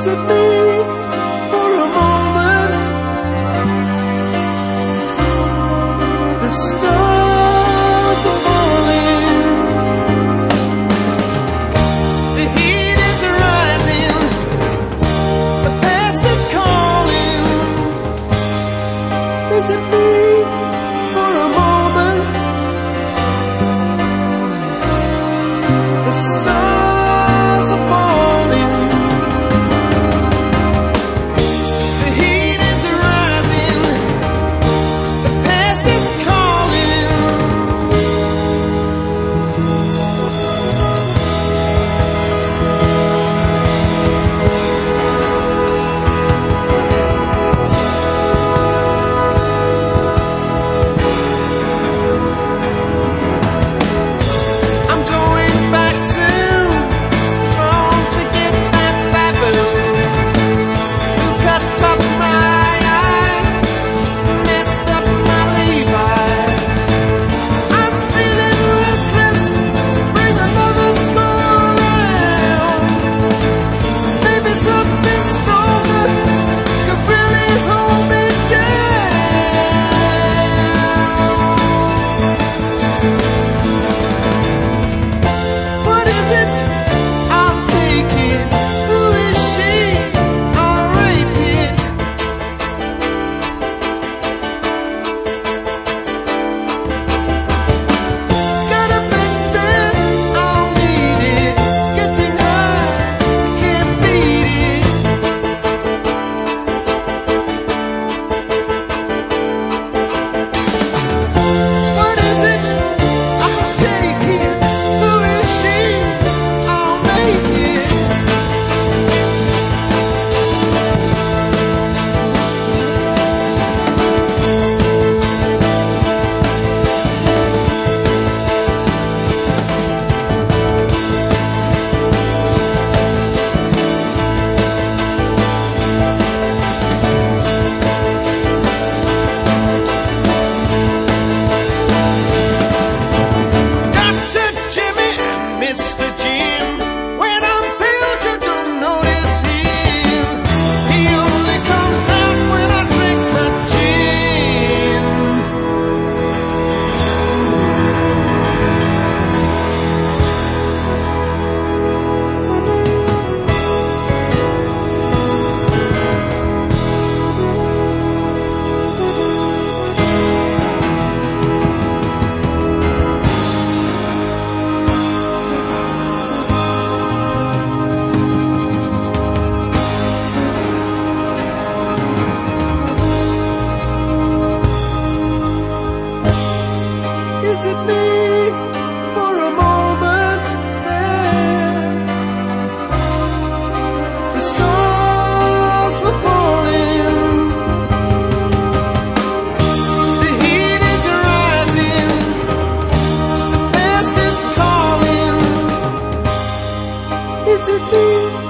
Is it me for a moment? The stars are falling. The heat is rising. The past is calling. Is it me for a moment? The stars are falling. The heat is rising. The past is calling. I'm going back soon, trying to get that baboon who cut off my eye, messed up my Levi's. I'm feeling restless, bring another score around. Maybe something stronger could really hold me down. What is it? I'll take it. Who is she? I'll rape it. Gotta make that, I'll need it. Getting high, can't beat it. What is it? I'll take it. Who is she? I'll make it. Dr. Jimmy and Mr. Jim. When I'm filled, you don't notice him. He only comes out when I drink my gin. Is it me for a moment there? The stars were falling. The heat is rising. The past is calling. Is it me